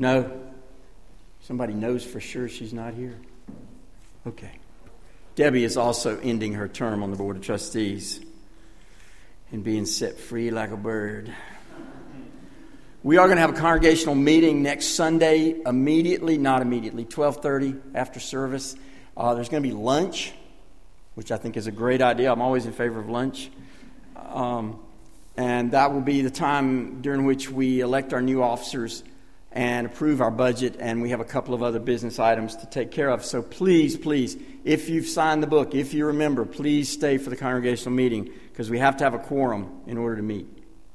No? Somebody knows for sure she's not here? Okay. Debbie is also ending her term on the Board of Trustees and being set free like a bird. We are going to have a congregational meeting next Sunday, not immediately, 12:30 after service. There's going to be lunch, which I think is a great idea. I'm always in favor of lunch. And that will be the time during which we elect our new officers and approve our budget, and we have a couple of other business items to take care of. So please, if you've signed the book, if you remember, please stay for the congregational meeting, because we have to have a quorum in order to meet.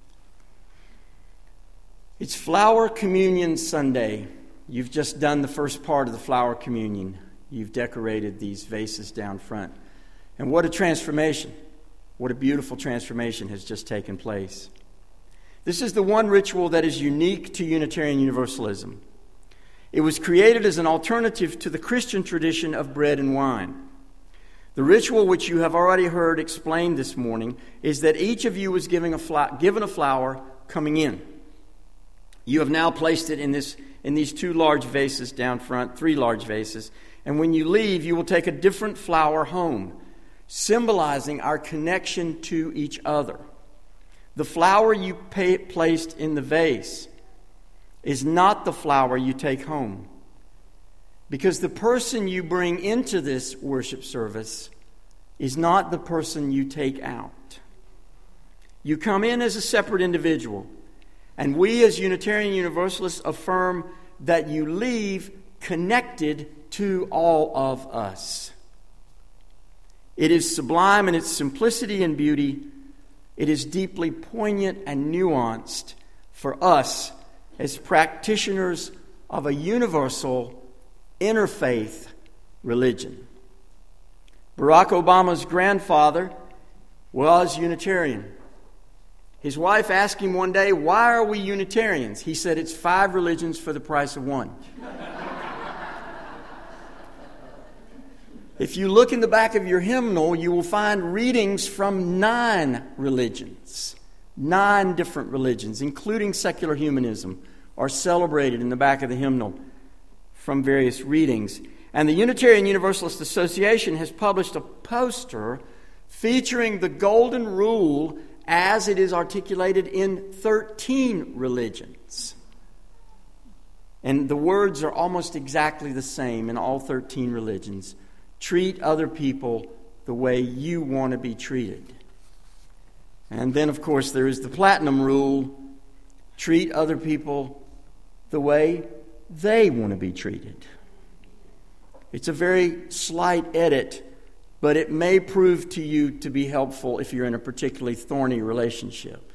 It's Flower Communion Sunday. You've just done the first part of the Flower Communion. You've decorated these vases down front. And what a transformation. What a beautiful transformation has just taken place. This is the one ritual that is unique to Unitarian Universalism. It was created as an alternative to the Christian tradition of bread and wine. The ritual, which you have already heard explained this morning, is that each of you was given a flower coming in. You have now placed it in these two large vases down front, 3 large vases, and when you leave, you will take a different flower home, symbolizing our connection to each other. The flower you placed in the vase is not the flower you take home, because the person you bring into this worship service is not the person you take out. You come in as a separate individual, and we as Unitarian Universalists affirm that you leave connected to all of us. It is sublime in its simplicity and beauty. It is deeply poignant and nuanced for us as practitioners of a universal interfaith religion. Barack Obama's grandfather was Unitarian. His wife asked him one day, "Why are we Unitarians?" He said, "It's 5 religions for the price of 1." If you look in the back of your hymnal, you will find readings from 9 religions. 9 different religions, including secular humanism, are celebrated in the back of the hymnal from various readings. And the Unitarian Universalist Association has published a poster featuring the Golden Rule as it is articulated in 13 religions. And the words are almost exactly the same in all 13 religions. Treat other people the way you want to be treated. And then, of course, there is the Platinum Rule. Treat other people the way they want to be treated. It's a very slight edit, but it may prove to you to be helpful if you're in a particularly thorny relationship.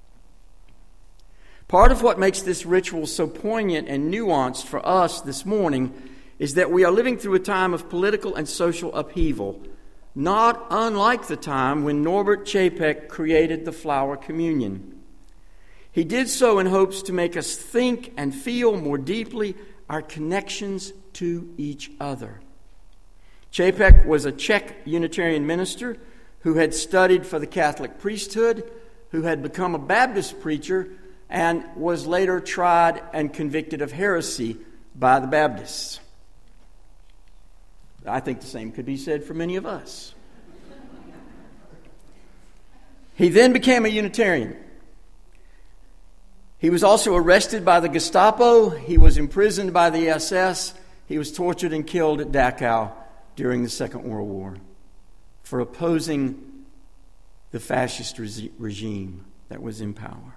Part of what makes this ritual so poignant and nuanced for us this morning is that we are living through a time of political and social upheaval, not unlike the time when Norbert Chapek created the Flower Communion. He did so in hopes to make us think and feel more deeply our connections to each other. Chapek was a Czech Unitarian minister who had studied for the Catholic priesthood, who had become a Baptist preacher, and was later tried and convicted of heresy by the Baptists. I think the same could be said for many of us. He then became a Unitarian. He was also arrested by the Gestapo. He was imprisoned by the SS. He was tortured and killed at Dachau during the Second World War for opposing the fascist regime that was in power.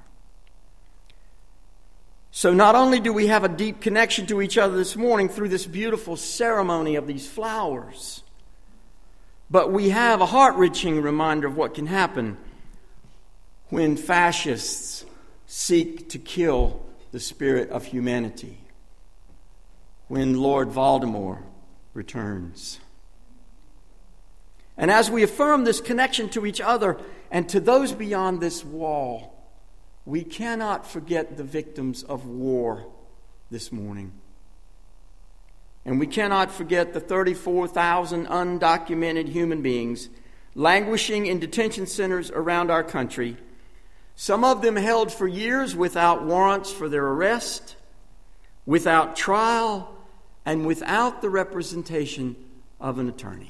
So not only do we have a deep connection to each other this morning through this beautiful ceremony of these flowers, but we have a heart-wrenching reminder of what can happen when fascists seek to kill the spirit of humanity, when Lord Voldemort returns. And as we affirm this connection to each other and to those beyond this wall, we cannot forget the victims of war this morning. And we cannot forget the 34,000 undocumented human beings languishing in detention centers around our country, some of them held for years without warrants for their arrest, without trial, and without the representation of an attorney.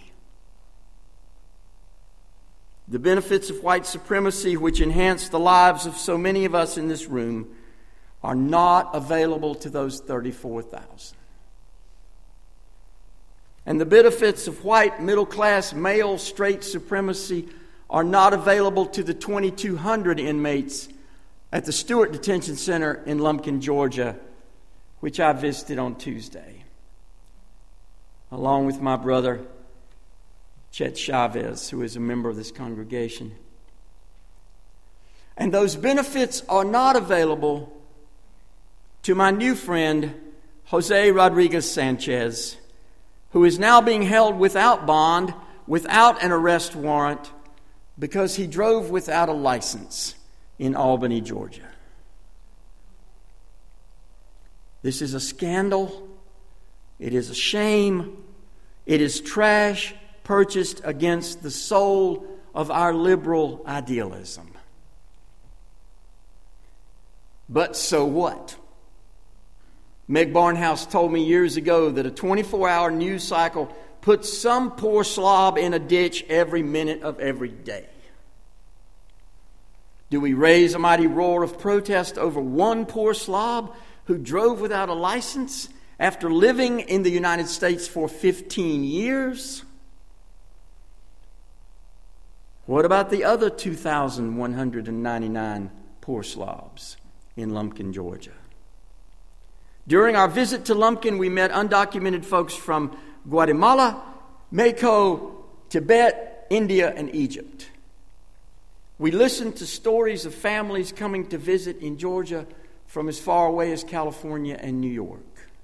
The benefits of white supremacy, which enhance the lives of so many of us in this room, are not available to those 34,000. And the benefits of white middle-class male straight supremacy are not available to the 2,200 inmates at the Stewart Detention Center in Lumpkin, Georgia, which I visited on Tuesday, along with my brother Chet Chavez, who is a member of this congregation. And those benefits are not available to my new friend, Jose Rodriguez Sanchez, who is now being held without bond, without an arrest warrant, because he drove without a license in Albany, Georgia. This is a scandal. It is a shame. It is trash purchased against the soul of our liberal idealism. But so what? Meg Barnhouse told me years ago that a 24-hour news cycle puts some poor slob in a ditch every minute of every day. Do we raise a mighty roar of protest over one poor slob who drove without a license after living in the United States for 15 years? What about the other 2,199 poor slobs in Lumpkin, Georgia? During our visit to Lumpkin, we met undocumented folks from Guatemala, Mexico, Tibet, India, and Egypt. We listened to stories of families coming to visit in Georgia from as far away as California and New York.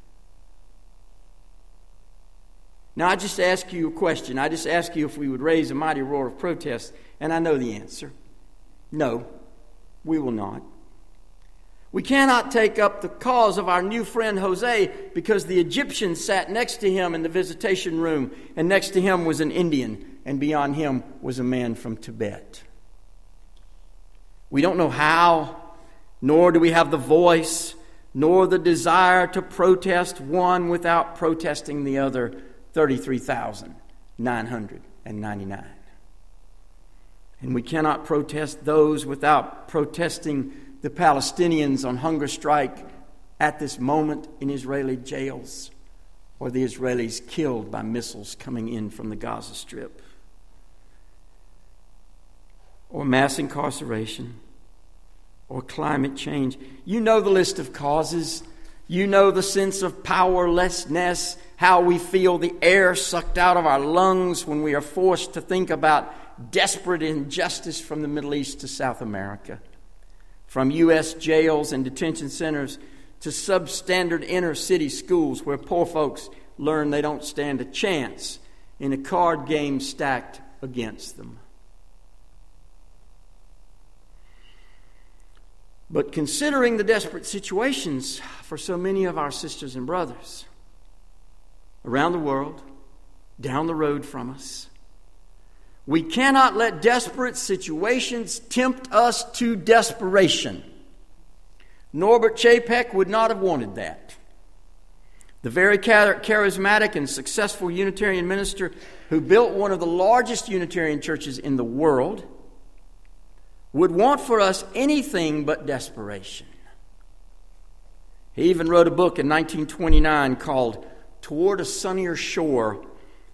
Now, I just ask you a question. I just ask you if we would raise a mighty roar of protest, and I know the answer. No, we will not. We cannot take up the cause of our new friend Jose because the Egyptian sat next to him in the visitation room, and next to him was an Indian, and beyond him was a man from Tibet. We don't know how, nor do we have the voice, nor the desire to protest one without protesting the other 33,999. And we cannot protest those without protesting the Palestinians on hunger strike at this moment in Israeli jails, or the Israelis killed by missiles coming in from the Gaza Strip, or mass incarceration, or climate change. You know the list of causes. You know the sense of powerlessness, how we feel the air sucked out of our lungs when we are forced to think about desperate injustice from the Middle East to South America, from U.S. jails and detention centers to substandard inner city schools where poor folks learn they don't stand a chance in a card game stacked against them. But considering the desperate situations for so many of our sisters and brothers around the world, down the road from us, we cannot let desperate situations tempt us to desperation. Norbert Chapek would not have wanted that. The very charismatic and successful Unitarian minister who built one of the largest Unitarian churches in the world would want for us anything but desperation. He even wrote a book in 1929 called Toward a Sunnier Shore,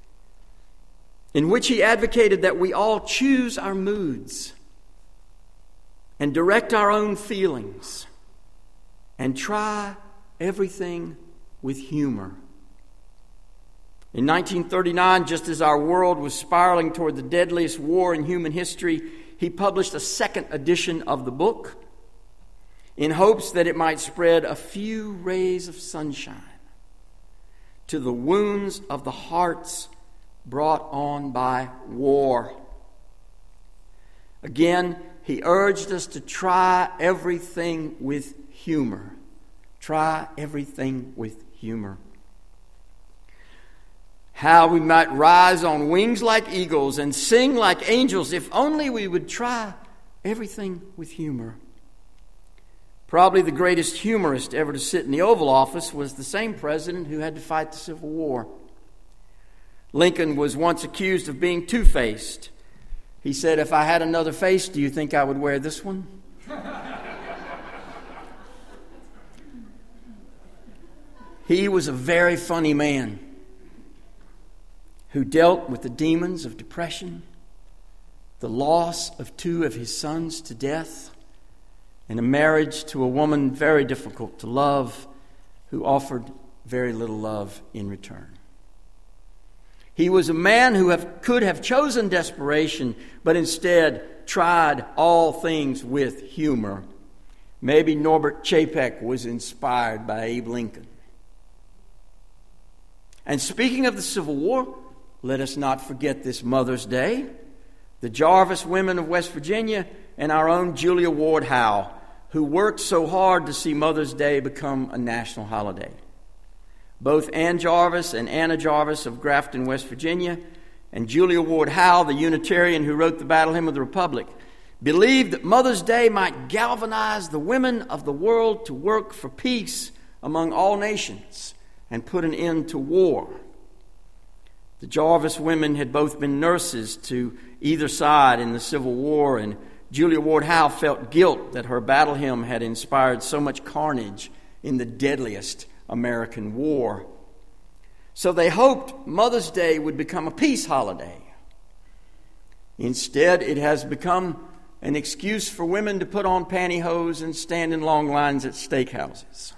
in which he advocated that we all choose our moods and direct our own feelings and try everything with humor. In 1939, just as our world was spiraling toward the deadliest war in human history, he published a second edition of the book in hopes that it might spread a few rays of sunshine to the wounds of the hearts brought on by war. Again, he urged us to try everything with humor. Try everything with humor. How we might rise on wings like eagles and sing like angels if only we would try everything with humor. Probably the greatest humorist ever to sit in the Oval Office was the same president who had to fight the Civil War. Lincoln was once accused of being two-faced. He said, "If I had another face, do you think I would wear this one?" He was a very funny man who dealt with the demons of depression, the loss of 2 of his sons to death, and a marriage to a woman very difficult to love, who offered very little love in return. He was a man who could have chosen desperation, but instead tried all things with humor. Maybe Norbert Chapek was inspired by Abe Lincoln. And speaking of the Civil War, let us not forget this Mother's Day, the Jarvis women of West Virginia, and our own Julia Ward Howe, who worked so hard to see Mother's Day become a national holiday. Both Ann Jarvis and Anna Jarvis of Grafton, West Virginia, and Julia Ward Howe, the Unitarian who wrote the Battle Hymn of the Republic, believed that Mother's Day might galvanize the women of the world to work for peace among all nations and put an end to war. The Jarvis women had both been nurses to either side in the Civil War, and Julia Ward Howe felt guilt that her battle hymn had inspired so much carnage in the deadliest American war. So they hoped Mother's Day would become a peace holiday. Instead, it has become an excuse for women to put on pantyhose and stand in long lines at steakhouses.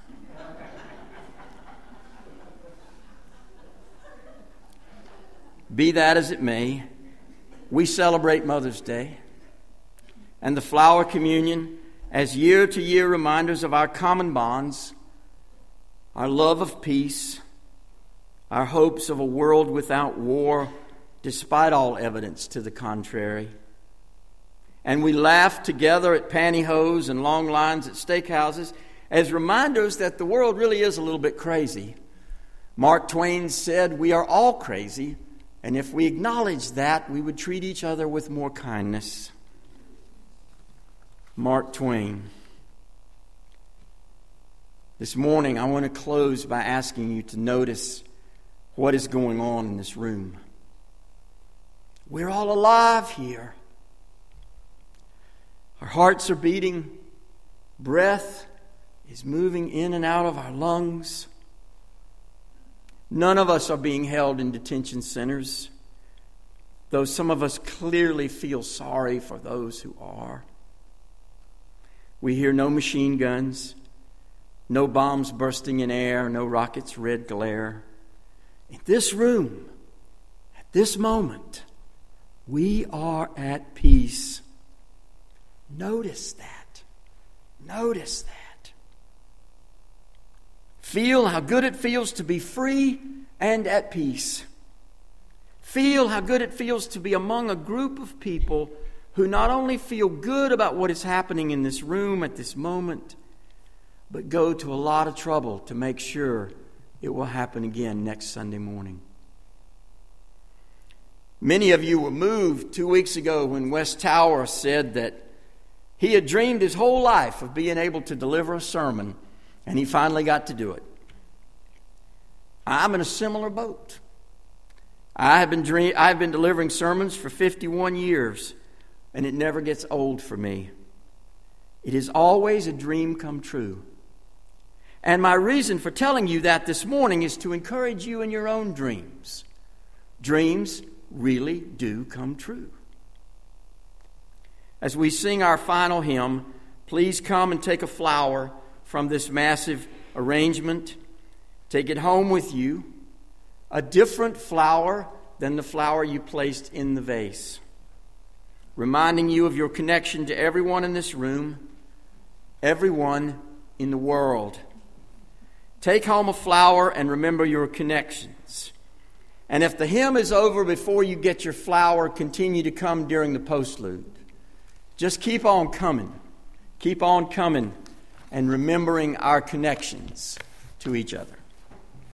Be that as it may, we celebrate Mother's Day and the Flower Communion as year-to-year reminders of our common bonds, our love of peace, our hopes of a world without war, despite all evidence to the contrary. And we laugh together at pantyhose and long lines at steakhouses as reminders that the world really is a little bit crazy. Mark Twain said, "We are all crazy, and if we acknowledge that, we would treat each other with more kindness." Mark Twain. This morning, I want to close by asking you to notice what is going on in this room. We're all alive here. Our hearts are beating. Breath is moving in and out of our lungs. None of us are being held in detention centers, though some of us clearly feel sorry for those who are. We hear no machine guns, no bombs bursting in air, no rockets' red glare. In this room, at this moment, we are at peace. Notice that. Notice that. Feel how good it feels to be free and at peace. Feel how good it feels to be among a group of people who not only feel good about what is happening in this room at this moment, but go to a lot of trouble to make sure it will happen again next Sunday morning. Many of you were moved 2 weeks ago when Wes Tower said that he had dreamed his whole life of being able to deliver a sermon, and he finally got to do it. I'm in a similar boat. I've been delivering sermons for 51 years, and it never gets old for me. It is always a dream come true. And my reason for telling you that this morning is to encourage you in your own dreams. Dreams really do come true. As we sing our final hymn, please come and take a flower from this massive arrangement. Take it home with you, a different flower than the flower you placed in the vase, reminding you of your connection to everyone in this room, everyone in the world. Take home a flower and remember your connections. And if the hymn is over before you get your flower, continue to come during the postlude. Just keep on coming and remembering our connections to each other.